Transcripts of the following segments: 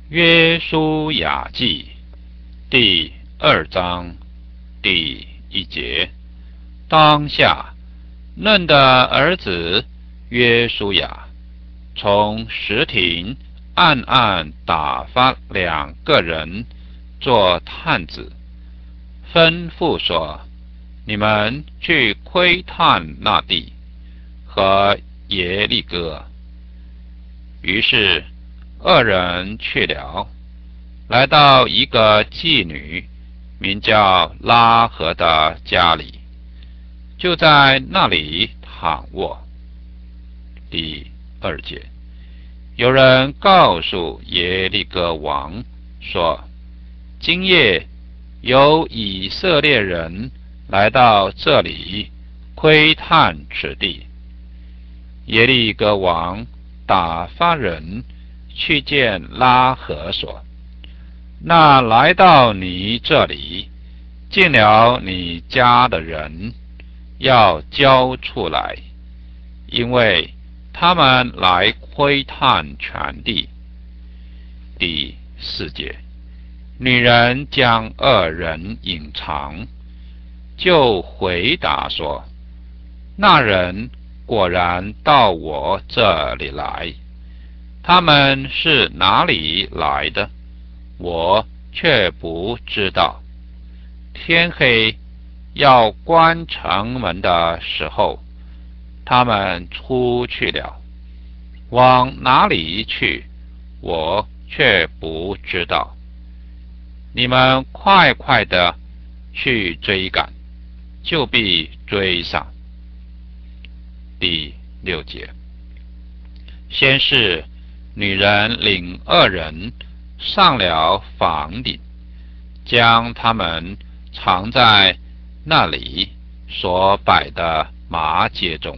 约书亚记第2章第1节。当下，嫩的儿子约书亚从石亭暗暗打发2个人做探子，吩咐说：你们去窥探那地和耶利哥。于是2人去了，来到一个妓女名叫拉合的家里，就在那里躺卧。第2节。有人告诉耶利哥王说：今夜有以色列人来到这里窥探此地。耶利哥王打发人去见拉合说：那来到你这里进了你家的人要交出来，因为他们来窥探全地。第4节。女人将2人隐藏，就回答说：那人果然到我这里来，他们是哪里来的，我却不知道。天黑要关城门的时候，他们出去了，往哪里去，我却不知道。你们快快的去追赶，就必追上。第6节。先是女人领2人上了房顶，将他们藏在那里所摆的麻秸中。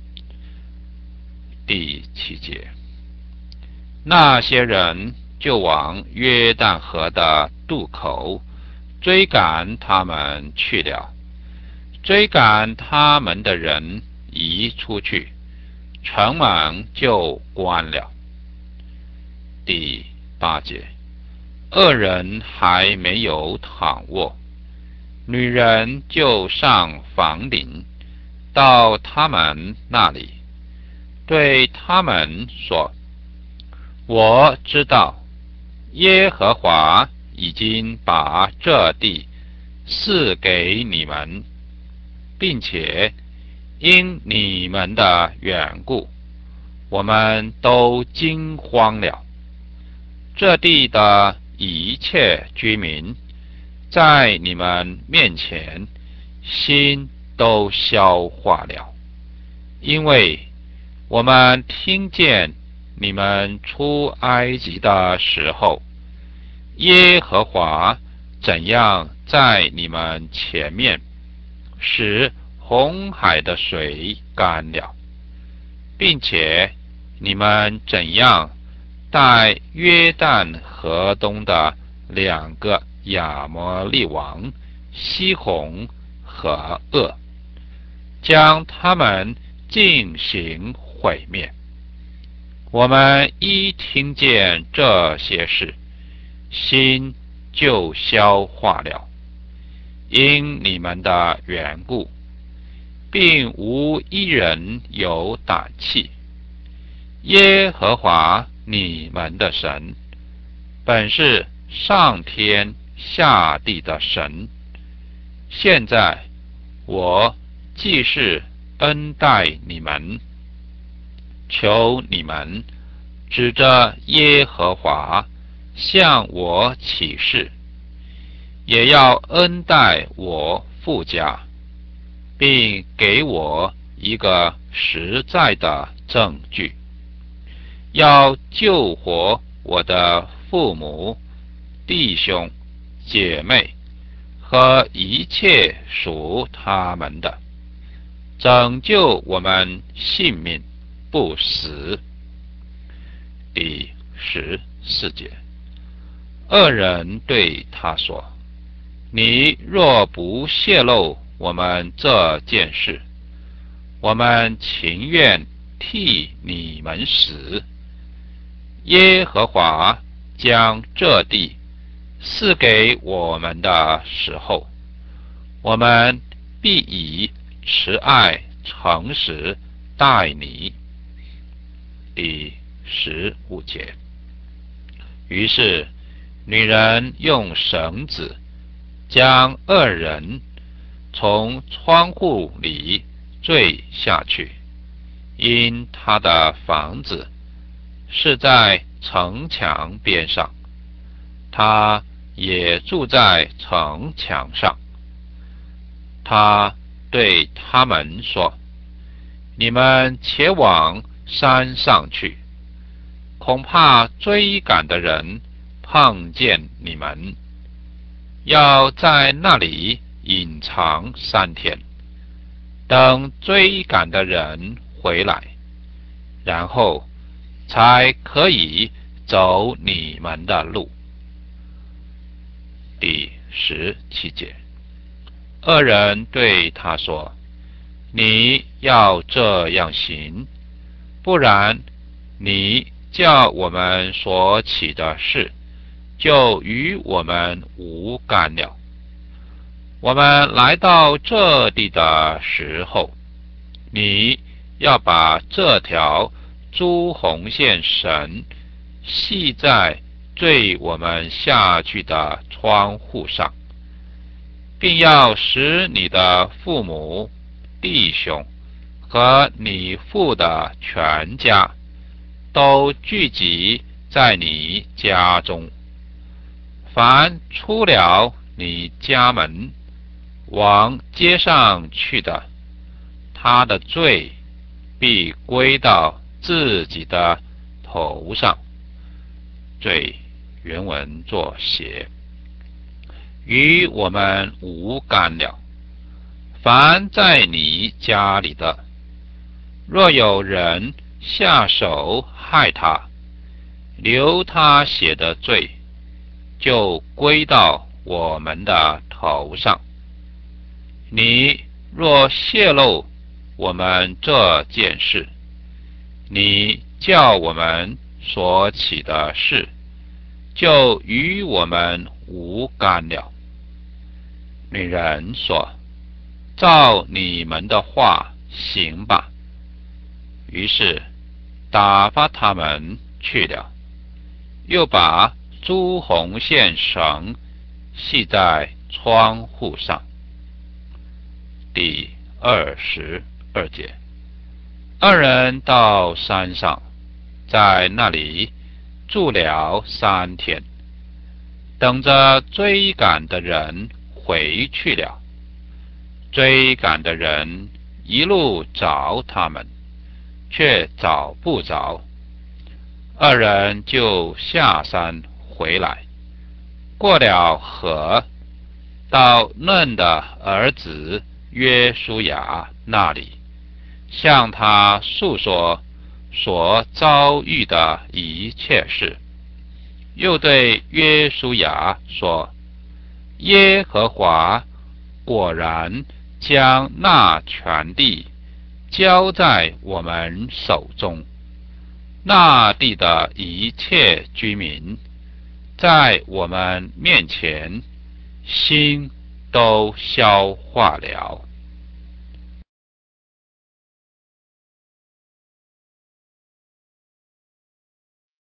第7节。那些人就往约旦河的渡口追赶他们去了。追赶他们的人一出去，城门就关了。第8节。2人还没有躺卧，女人就上房顶，到他们那里，对他们说：我知道耶和华已经把这地赐给你们，并且因你们的缘故，我们都惊慌了。这地的一切居民在你们面前心都消化了，因为我们听见你们出埃及的时候，耶和华怎样在你们前面使红海的水干了，并且你们怎样带约旦河东的2个亚摩利王西宏和噩，将他们进行毁灭。我们一听见这些事，心就消化了，因你们的缘故，并无一人有胆气。耶和华你们的神，本是上天下地的神。现在我既是恩待你们，求你们指着耶和华向我起誓，也要恩待我父家，并给我一个实在的证据，要救活我的父母、弟兄、姐妹和一切属他们的，拯救我们性命不死。第14节。2人对他说：你若不泄露我们这件事，我们情愿替你们死。耶和华将这地赐给我们的时候，我们必以慈爱诚实待你。第15节。于是女人用绳子将2人从窗户里坠下去，因她的房子是在城墙边上，她也住在城墙上。她对他们说：你们且往山上去，恐怕追赶的人碰见你们，要在那里隐藏3天，等追赶的人回来，然后才可以走你们的路。第17节。2人对他说：你要这样行，不然你叫我们所起的事就与我们无干了。我们来到这地的时候，你要把这条朱红线绳系在坠我们下去的窗户上，并要使你的父母、弟兄和你父的全家都聚集在你家中。凡出了你家门往街上去的，他的罪必归到自己的头上。罪原文作写，与我们无干了。凡在你家里的，若有人下手害他，流他血的罪就归到我们的头上。你若泄露我们这件事，你叫我们所起的事就与我们无干了。女人说：照你们的话行吧。于是打发他们去了，又把朱红线绳系在窗户上。第22节。2人到山上，在那里住了3天，等着追赶的人回去了。追赶的人一路找他们，却找不着。2人就下山回来，过了河，到嫩的儿子约书亚那里，向他述说所遭遇的一切事。又对约书亚说：耶和华果然将那全地交在我们手中，那地的一切居民在我们面前心都消化了。